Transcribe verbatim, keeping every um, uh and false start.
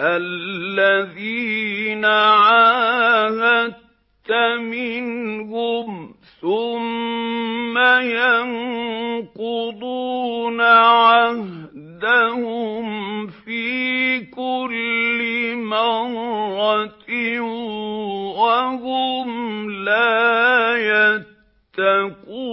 الَّذِينَ عَاهَدتَّ مِنْهُمْ ثُمَّ يَنقُضُونَ عَهْدَهُمْ فِي كُلِّ مَرَّةٍ وَهُمْ لَا يَتَّقُونَ